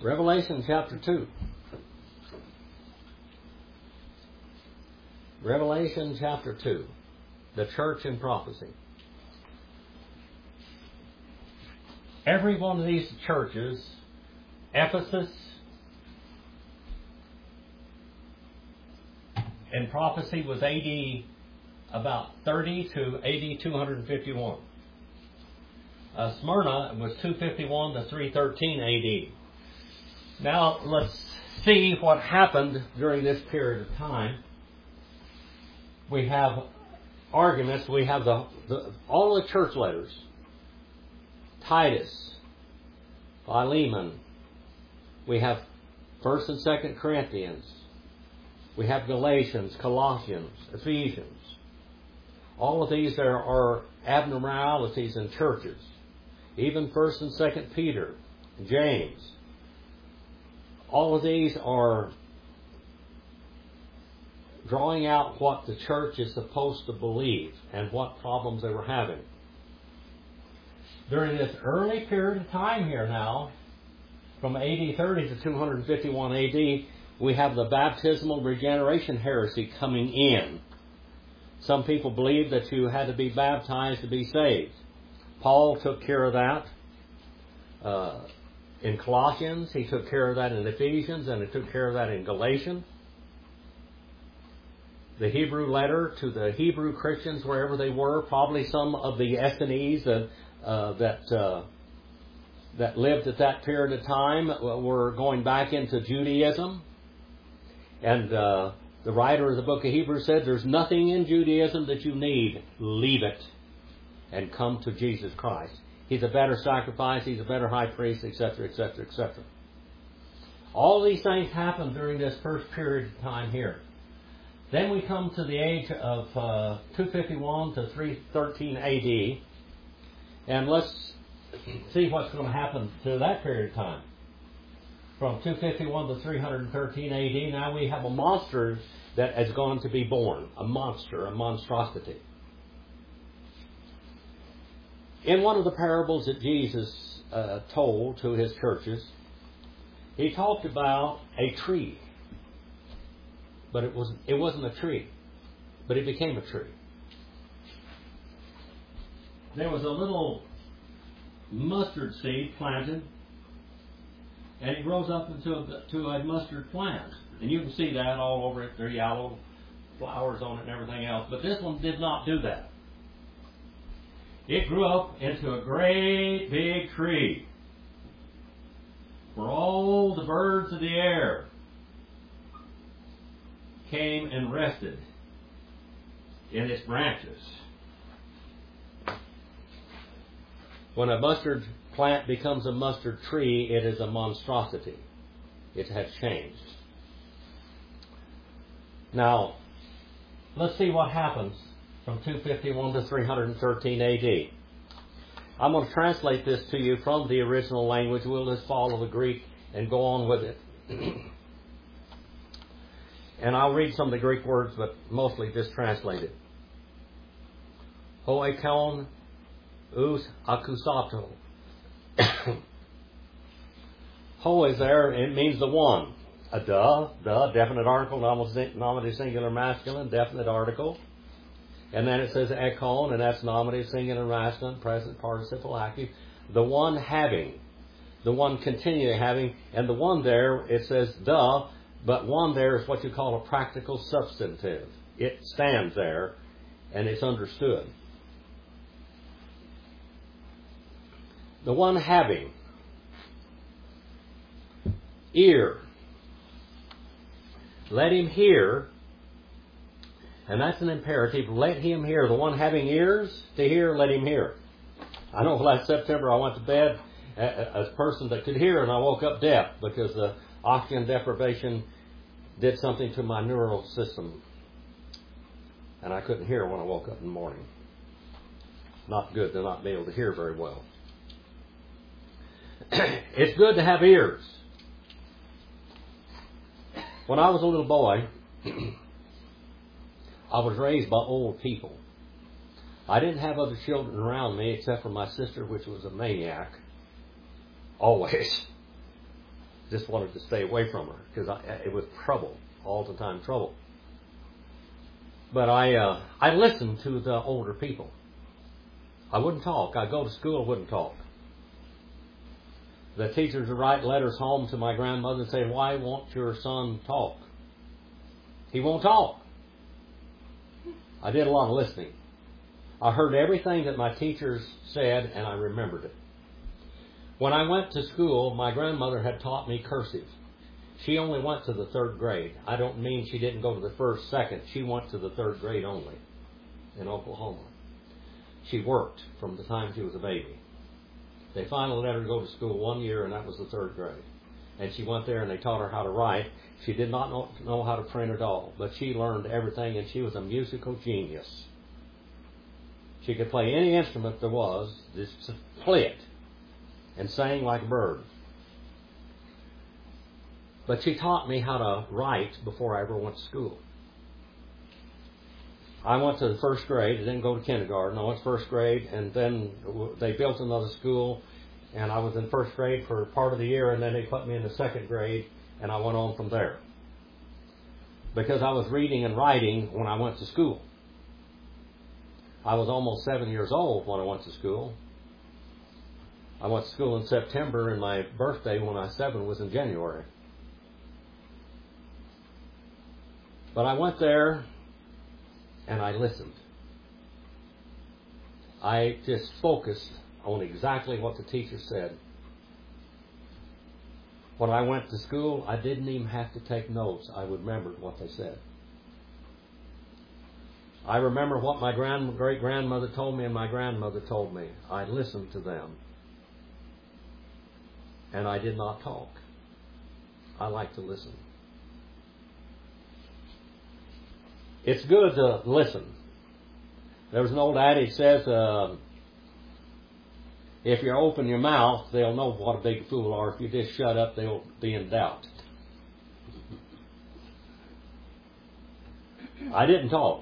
Revelation chapter 2. Revelation chapter 2. The church in prophecy. Every one of these churches, Ephesus, in prophecy was AD about 30 to AD 251. Smyrna was 251 to 313 AD. Now let's see what happened during this period of time. We have arguments. We have all the church letters. Titus, Philemon. We have 1st and 2nd Corinthians. We have Galatians, Colossians, Ephesians. All of these are abnormalities in churches. Even 1st and 2nd Peter, James. All of these are drawing out what the church is supposed to believe and what problems they were having. During this early period of time here now, from AD 30 to 251 AD, we have the baptismal regeneration heresy coming in. Some people believed that you had to be baptized to be saved. Paul took care of that in Colossians. He took care of that in Ephesians, and he took care of that in Galatians. The Hebrew letter to the Hebrew Christians, wherever they were, probably some of the Essenes that lived at that period of time were going back into Judaism. And the writer of the book of Hebrews said, there's nothing in Judaism that you need. Leave it and come to Jesus Christ. He's a better sacrifice. He's a better high priest, etc., etc., etc. All these things happened during this first period of time here. Then we come to the age of 251 to 313 AD. And let's see what's going to happen to that period of time. From 251 to 313 AD, now we have a monster that has gone to be born. A monster, a monstrosity. In one of the parables that Jesus told to his churches, he talked about a tree. But it wasn't a tree. But it became a tree. There was a little mustard seed planted, and it grows up into a mustard plant. And you can see that all over it. There are yellow flowers on it and everything else. But this one did not do that. It grew up into a great big tree where all the birds of the air came and rested in its branches. When a mustard plant becomes a mustard tree, it is a monstrosity. It has changed. Now, let's see what happens from 251 to 313 AD. I'm going to translate this to you from the original language. We'll just follow the Greek and go on with it. And I'll read some of the Greek words, but mostly just translate it. Hoikon us akusato. Ho is there, it means the one. A definite article, nominative singular masculine, definite article. And then it says ekon, and that's nominative singular masculine, present participle active. The one having, the one continually having, and the one there, it says the, but one there is what you call a practical substantive. It stands there, and it's understood. The one having ear. Let him hear, and that's an imperative. Let him hear. The one having ears to hear, let him hear. I know last September I went to bed as a person that could hear, and I woke up deaf because the oxygen deprivation did something to my neural system, and I couldn't hear when I woke up in the morning. Not good to not be able to hear very well. It's good to have ears. When I was a little boy, I was raised by old people. I didn't have other children around me except for my sister, which was a maniac. Always. Just wanted to stay away from her because it was trouble, all the time trouble. But I listened to the older people. I wouldn't talk. I'd go to school, I wouldn't talk. The teachers would write letters home to my grandmother and say, "Why won't your son talk? He won't talk." I did a lot of listening. I heard everything that my teachers said, and I remembered it. When I went to school, my grandmother had taught me cursive. She only went to the 3rd grade. I don't mean she didn't go to the 1st, 2nd. She went to the 3rd grade only in Oklahoma. She worked from the time she was a baby. They finally let her go to school 1 year, and that was the 3rd grade. And she went there, and they taught her how to write. She did not know how to print at all, but she learned everything, and she was a musical genius. She could play any instrument there was, just play it, and sang like a bird. But she taught me how to write before I ever went to school. I went to the 1st grade. I didn't go to kindergarten. I went to 1st grade, and then they built another school, and I was in 1st grade for part of the year, and then they put me in the 2nd grade, and I went on from there. Because I was reading and writing when I went to school. I was almost 7 years old when I went to school. I went to school in September, and my birthday when I was 7 was in January. But I went there, and I listened. I just focused on exactly what the teacher said. When I went to school, I didn't even have to take notes. I remembered what they said. I remember what my great-grandmother told me and my grandmother told me. I listened to them. And I did not talk. I like to listen. It's good to listen. There's an old adage says, if you open your mouth, they'll know what a big fool are. If you just shut up, they'll be in doubt. I didn't talk.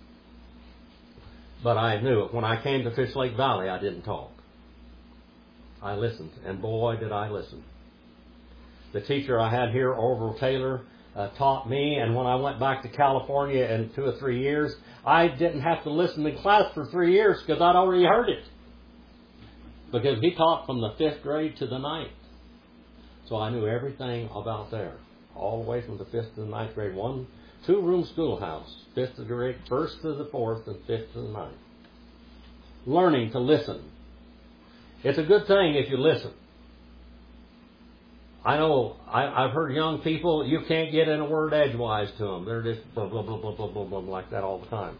But I knew it. When I came to Fish Lake Valley, I didn't talk. I listened. And boy, did I listen. The teacher I had here, Orville Taylor, taught me, and when I went back to California in 2 or 3 years, I didn't have to listen to class for 3 years because I'd already heard it. Because he taught from the 5th grade to the 9th. So I knew everything about there. All the way from the 5th to the 9th grade. 2-room schoolhouse. 5th to the 1st to the 4th and 5th to the 9th. Learning to listen. It's a good thing if you listen. I know, I've heard young people, you can't get in a word edgewise to them. They're just blah, blah, blah, blah, blah, blah, blah, like that all the time.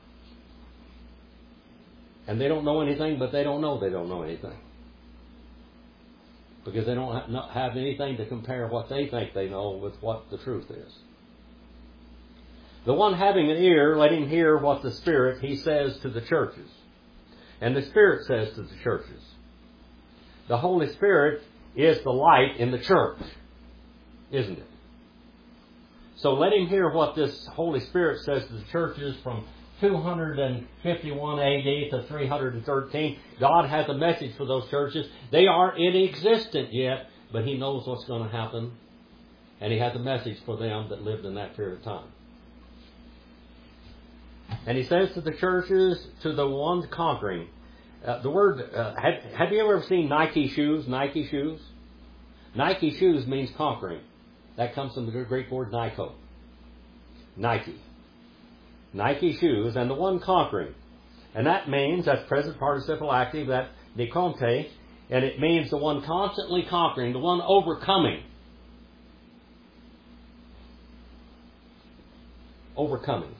And they don't know anything, but they don't know anything. Because they don't have anything to compare what they think they know with what the truth is. The one having an ear, let him hear what the Spirit, he says to the churches. And the Spirit says to the churches. The Holy Spirit is the light in the church, isn't it? So let him hear what this Holy Spirit says to the churches from 251 AD to 313. God has a message for those churches. They aren't inexistent yet, but He knows what's going to happen. And He has a message for them that lived in that period of time. And He says to the churches, to the ones conquering. The word, have you ever seen Nike shoes? Nike shoes? Nike shoes means conquering. That comes from the Greek word Nike. Nike. Nike shoes, and the one conquering. And that means, that's present participle active, that deconte, and it means the one constantly conquering, the one overcoming. Overcoming.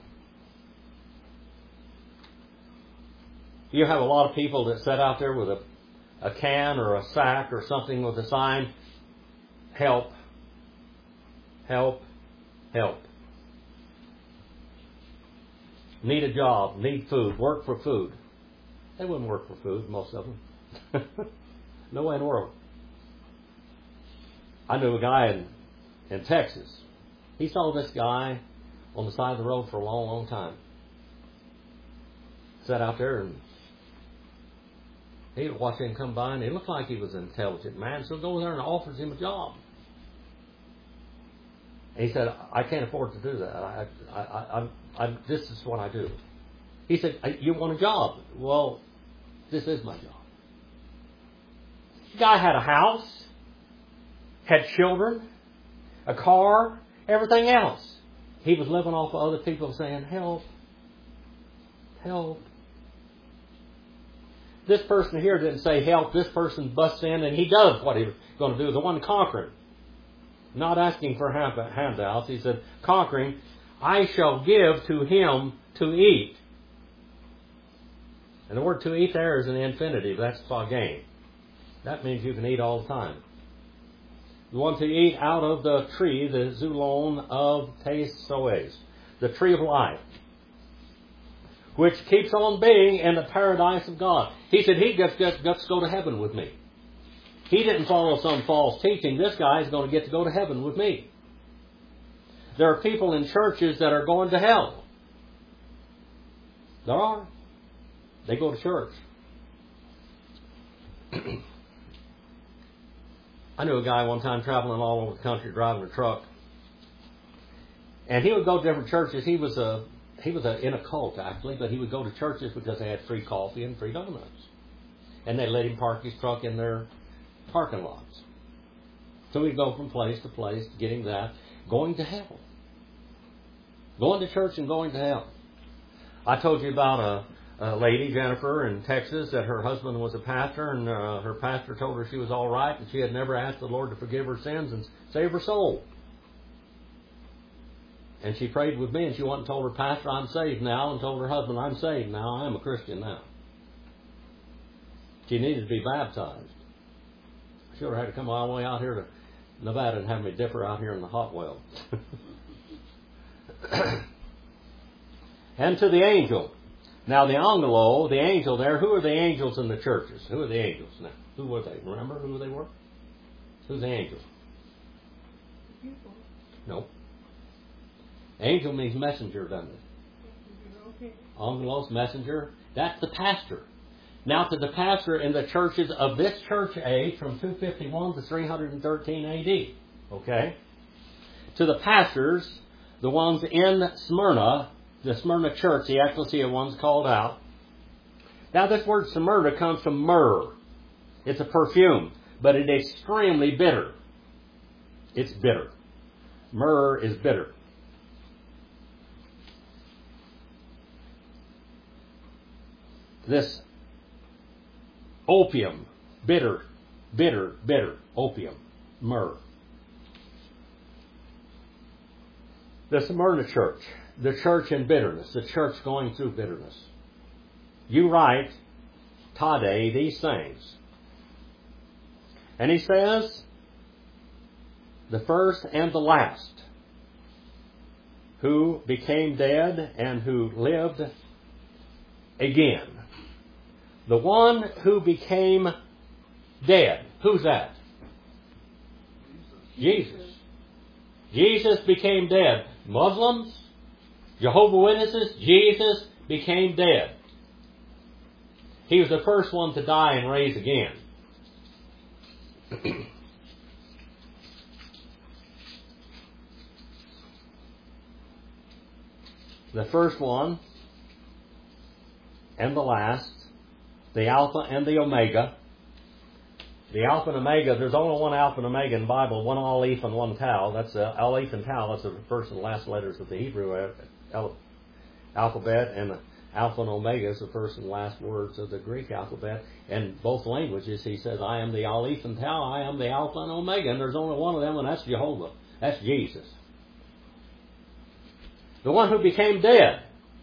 You have a lot of people that sit out there with a can or a sack or something with a sign, help, help, help. Need a job, need food, work for food. They wouldn't work for food, most of them. No way in the world. I knew a guy in Texas. He saw this guy on the side of the road for a long, long time. Sat out there and he would watch him come by, and he looked like he was an intelligent man, so goes there and offers him a job. And he said, I can't afford to do that. This is what I do. He said, you want a job? Well, this is my job. The guy had a house, had children, a car, everything else. He was living off of other people saying, help, help. This person here didn't say help. This person busts in and he does what he was going to do. The one conquering. Not asking for handouts. He said, conquering, I shall give to him to eat. And the word to eat there is an infinitive. That's phagain. That means you can eat all the time. You want to eat out of the tree, the zulon of Tesoes, the tree of life, which keeps on being in the paradise of God. He said he gets to go to heaven with me. He didn't follow some false teaching. This guy is going to get to go to heaven with me. There are people in churches that are going to hell. There are. They go to church. I knew a guy one time traveling all over the country driving a truck. And he would go to different churches. He was in a cult, actually, but he would go to churches because they had free coffee and free donuts. And they let him park his truck in their parking lots. So he'd go from place to place, getting that, going to hell. Going to church and going to hell. I told you about a lady, Jennifer, in Texas, that her husband was a pastor, and her pastor told her she was all right, and she had never asked the Lord to forgive her sins and save her soul. And she prayed with me, and she went and told her pastor, I'm saved now, and told her husband, I'm saved now, I am a Christian now. She needed to be baptized. I should have had to come all the way out here to Nevada and have me dip her out here in the hot well. And to the angel. Now the angelo, the angel there, who are the angels in the churches? Who are the angels now? Who were they? Remember who they were? Who's the angel? No. Angel means messenger, doesn't it? Angelos, messenger. That's the pastor. Now to the pastor in the churches of this church age from 251 to 313 AD. Okay? To the pastors, the ones in Smyrna, the Smyrna church, the ecclesia ones called out. Now this word Smyrna comes from myrrh. It's a perfume, but it is extremely bitter. It's bitter. Myrrh is bitter. This opium, bitter, opium, myrrh. The Smyrna church, the church in bitterness, the church going through bitterness. You write, Tade, these things. And he says, the first and the last, who became dead and who lived again. The one who became dead. Who's that? Jesus. Jesus became dead. Muslims, Jehovah's Witnesses, Jesus became dead. He was the first one to die and raise again. The first one and the last, the Alpha and the Omega. The Alpha and Omega, there's only one Alpha and Omega in the Bible, one Aleph and one Tau. That's Aleph and Tau. That's the first and last letters of the Hebrew alphabet, and the Alpha and Omega is the first and last words of the Greek alphabet. In both languages, he says, I am the Aleph and Tau, I am the Alpha and Omega, and there's only one of them, and that's Jehovah. That's Jesus. The one who became dead.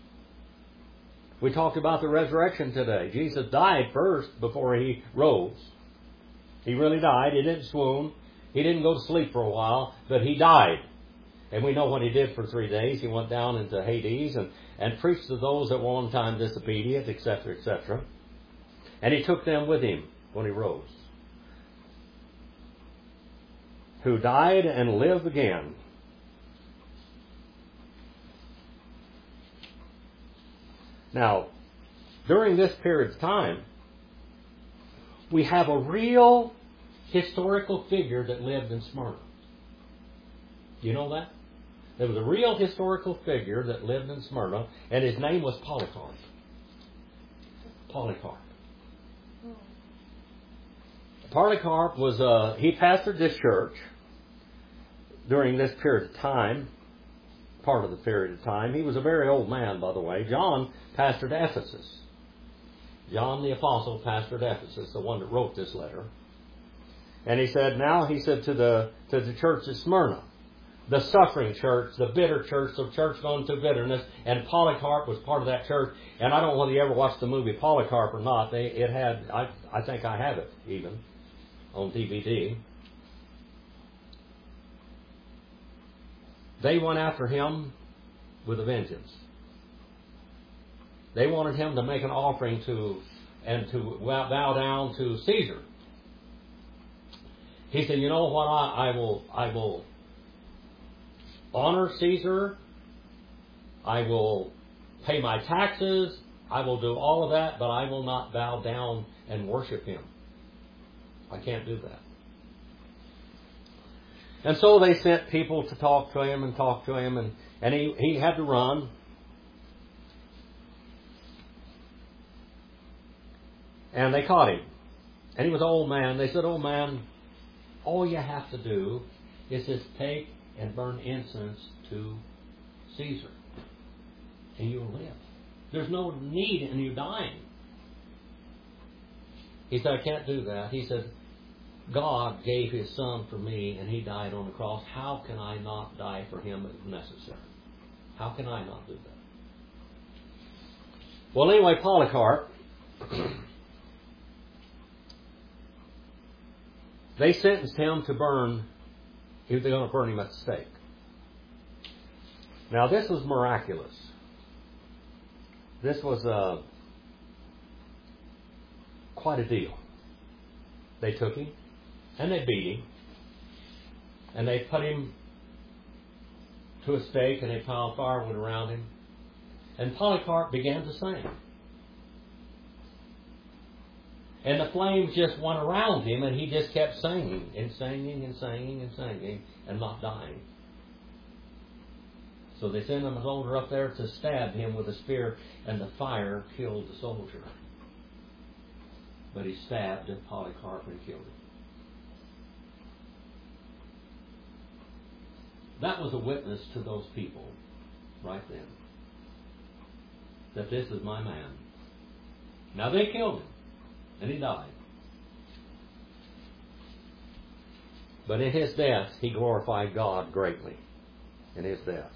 We talked about the resurrection today. Jesus died first before he rose. He really died. He didn't swoon. He didn't go to sleep for a while, but he died. And we know what he did for 3 days. He went down into Hades and preached to those that were one time disobedient, etc., etc. And he took them with him when he rose. Who died and lived again. Now, during this period of time, we have a real historical figure that lived in Smyrna. You know that? There was a real historical figure that lived in Smyrna, and his name was Polycarp. Polycarp. Polycarp was, he pastored this church during this period of time, part of the period of time. He was a very old man, by the way. John pastored Ephesus. John the Apostle pastored Ephesus, the one that wrote this letter. And he said to the church at Smyrna, the suffering church, the bitter church, the church going through bitterness, and Polycarp was part of that church. And I don't know whether you ever watched the movie Polycarp or not. I think I have it even on DVD. They went after him with a vengeance. They wanted him to make an offering to bow down to Caesar. He said, you know what, I will honor Caesar. I will pay my taxes. I will do all of that, but I will not bow down and worship him. I can't do that. And so they sent people to talk to him, and he had to run. And they caught him. And he was an old man. They said, old man, all you have to do is just take and burn incense to Caesar, and you'll live. There's no need in you dying. He said, I can't do that. He said, God gave His Son for me, and He died on the cross. How can I not die for Him if necessary? How can I not do that? Well, anyway, Polycarp, they sentenced him to burn. They were going to burn him at the stake. Now, this was miraculous. This was quite a deal. They took him, and they beat him, and they put him to a stake, and they piled firewood around him. And Polycarp began to sing. And the flames just went around him, and he just kept singing and singing and singing and singing and not dying. So they sent a soldier up there to stab him with a spear, and the fire killed the soldier. But he stabbed Polycarp and killed him. That was a witness to those people right then, that this is my man. Now they killed him, and he died. But in his death, he glorified God greatly. In his death.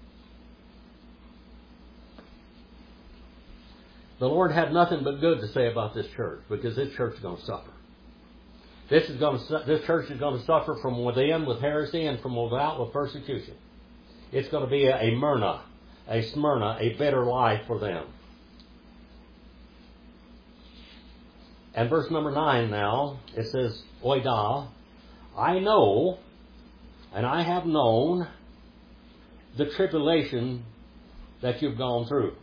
The Lord had nothing but good to say about this church, because this church is going to suffer. This church is going to suffer from within with heresy and from without with persecution. It's going to be a Smyrna, a bitter life for them. And verse number 9 now, it says, Oida, I know, and I have known the tribulation that you've gone through.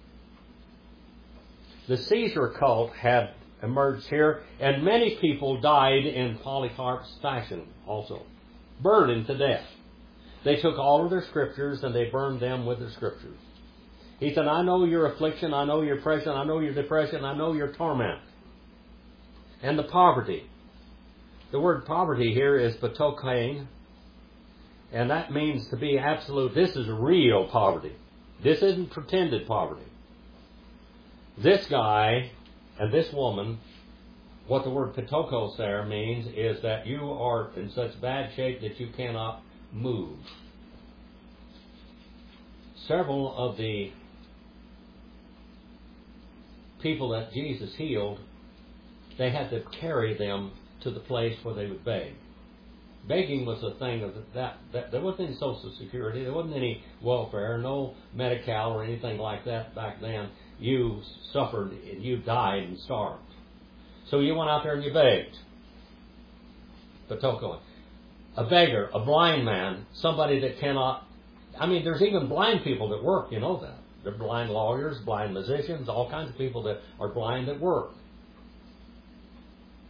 The Caesar cult had emerged here, and many people died in Polycarp's fashion also, burned to death. They took all of their scriptures and they burned them with the scriptures. He said, I know your affliction, I know your oppression, I know your depression, I know your torment. And the poverty. The word poverty here is patokain, and that means to be absolute. This is real poverty. This isn't pretended poverty. This guy and this woman, what the word patokos there means is that you are in such bad shape that you cannot move. Several of the people that Jesus healed, they had to carry them to the place where they would beg. Begging was a thing of that there wasn't any Social Security, there wasn't any welfare, no Medi-Cal or anything like that back then. You suffered, you died and starved. So you went out there and you begged. Patoko. A beggar, a blind man, somebody that cannot... there's even blind people that work, you know that. There are blind lawyers, blind musicians, all kinds of people that are blind that work.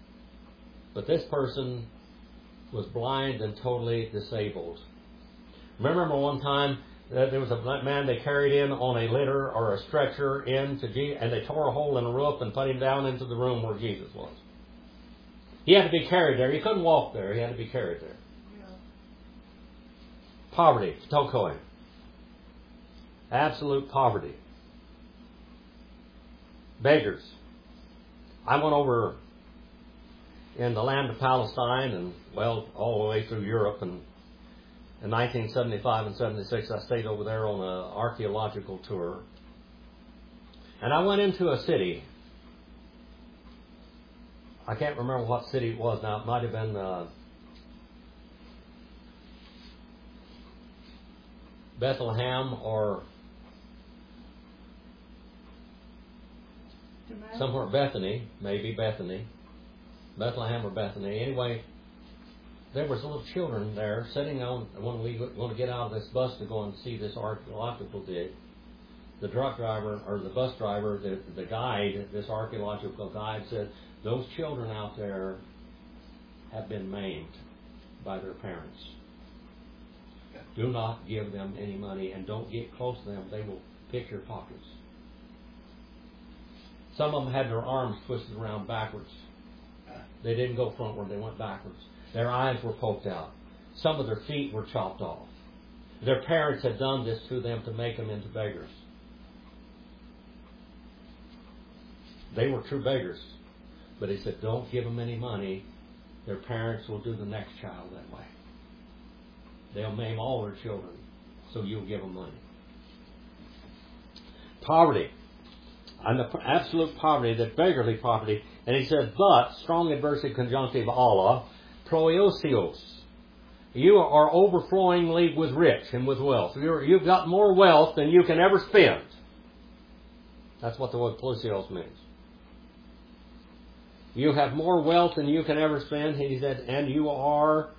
But this person was blind and totally disabled. Remember one time there was a man they carried in on a litter or a stretcher into Jesus, and they tore a hole in the roof and put him down into the room where Jesus was. He had to be carried there. He couldn't walk there. He had to be carried there. Yeah. Poverty, Tokoi. Absolute poverty. Beggars. I went over in the land of Palestine and, well, all the way through Europe. And in 1975 and 76, I stayed over there on an archaeological tour. And I went into a city. I can't remember what city it was now. It might have been Bethlehem or somewhere Bethany, maybe Bethany. Bethlehem or Bethany. Anyway, there was little children there sitting on, when we were going to get out of this bus to go and see this archaeological dig. The truck driver, or the bus driver, the guide, this archaeological guide said, those children out there have been maimed by their parents. Do not give them any money and don't get close to them. They will pick your pockets. Some of them had their arms twisted around backwards. They didn't go frontward, they went backwards. Their eyes were poked out. Some of their feet were chopped off. Their parents had done this to them to make them into beggars. They were true beggars. But he said, don't give them any money. Their parents will do the next child that way. They'll maim all their children, so you'll give them money. Poverty. And the absolute poverty, the beggarly poverty. And he said, but, strong adversive conjunctive Allah, proiosios. You are overflowingly with rich and with wealth. You've got more wealth than you can ever spend. That's what the word plosios means. You have more wealth than you can ever spend, he said, and you are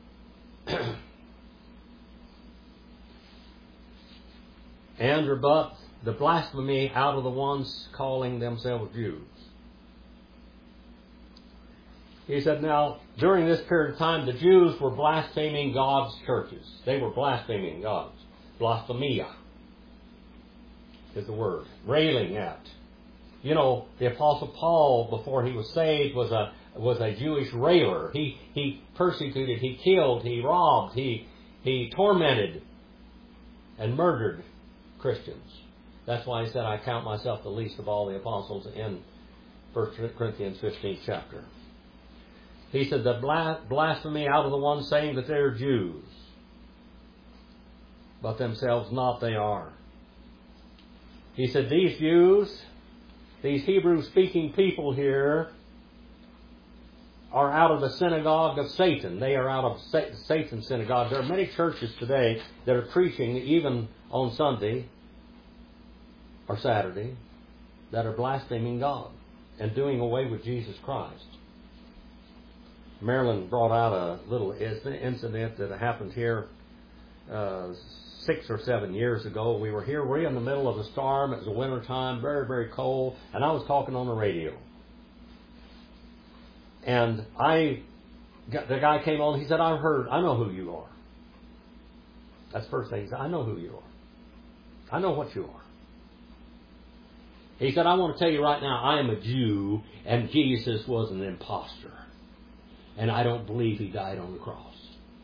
and rebut the blasphemy out of the ones calling themselves Jews. He said, now, during this period of time, the Jews were blaspheming God's churches. They were blaspheming God's. Blasphemia is the word. Railing at. You know, the Apostle Paul, before he was saved, was a Jewish railer. He persecuted, he killed, he robbed, he tormented and murdered Christians. That's why he said, I count myself the least of all the apostles in 1 Corinthians 15th chapter. He said, the blasphemy out of the ones saying that they're Jews, but themselves not they are. He said, these Jews, these Hebrew-speaking people here, are out of the synagogue of Satan. They are out of Satan's synagogue. There are many churches today that are preaching, even on Sunday or Saturday, that are blaspheming God and doing away with Jesus Christ. Marilyn brought out a little incident that happened here 6 or 7 years ago. We were here. We're in the middle of a storm. It was a winter time, very, very cold, and I was talking on the radio. And the guy came on. He said, I know who you are. That's the first thing he said. I know who you are. I know what you are. He said, I want to tell you right now, I am a Jew, and Jesus was an imposter. And I don't believe he died on the cross.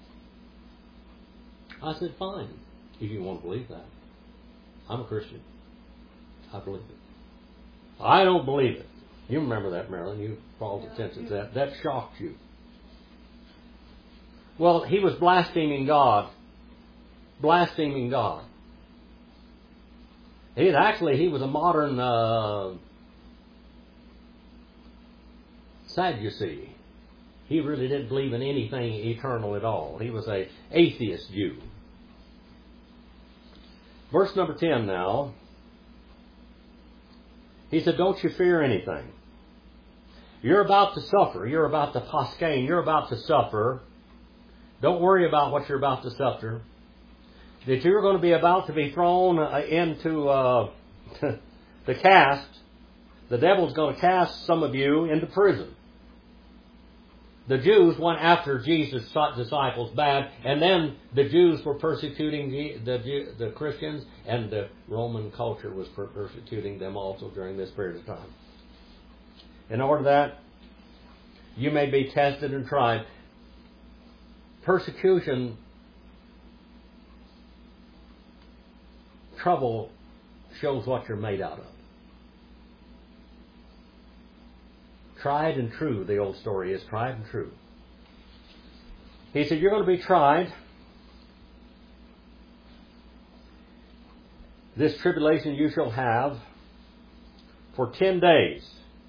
I said, fine, if you want to believe that. I'm a Christian. I believe it. I don't believe it. You remember that, Marilyn. You called attention to that. That shocked you. Well, he was blaspheming God. Blaspheming God. He was a modern Sadducee. He really didn't believe in anything eternal at all. He was an atheist Jew. Verse number 10 now. He said, don't you fear anything. You're about to suffer. You're about to pascain. You're about to suffer. Don't worry about what you're about to suffer. That you're going to be about to be thrown into the cast. The devil's going to cast some of you into prison. The Jews went after Jesus' disciples bad, and then the Jews were persecuting the Christians, and the Roman culture was persecuting them also during this period of time. In order that you may be tested and tried, persecution, trouble shows what you're made out of. Tried and true, the old story is, tried and true. He said, you're going to be tried. This tribulation you shall have for 10 days.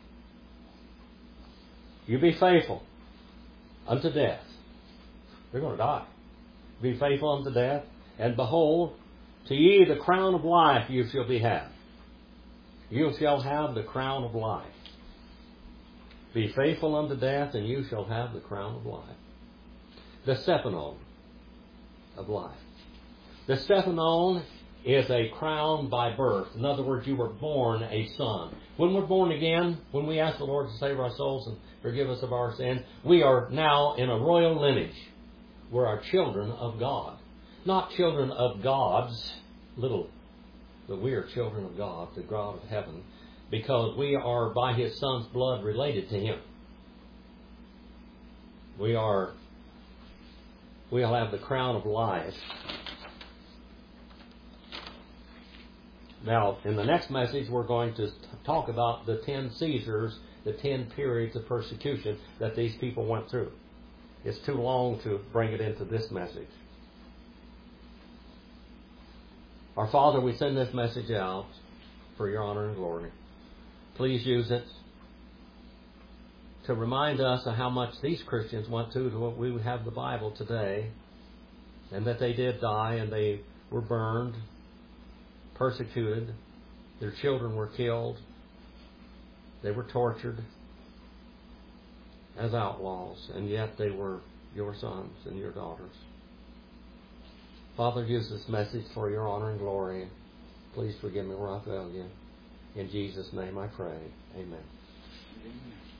You be faithful unto death. You're going to die. Be faithful unto death. And behold, to ye the crown of life you shall be had. You shall have the crown of life. Be faithful unto death, and you shall have the crown of life. The Stephanon of life. The Stephanon is a crown by birth. In other words, you were born a son. When we're born again, when we ask the Lord to save our souls and forgive us of our sins, we are now in a royal lineage. We're our children of God. Not children of gods, but we are children of God, the God of heaven, because we are by His Son's blood related to Him. We'll have the crown of life. Now, in the next message, we're going to talk about the 10 Caesars, the 10 periods of persecution that these people went through. It's too long to bring it into this message. Our Father, we send this message out for your honor and glory. Please use it to remind us of how much these Christians went through to we have the Bible today, and that they did die and they were burned, persecuted, their children were killed, they were tortured as outlaws, and yet they were your sons and your daughters. Father, use this message for your honor and glory. Please forgive me where I failed you. In Jesus' name I pray. Amen.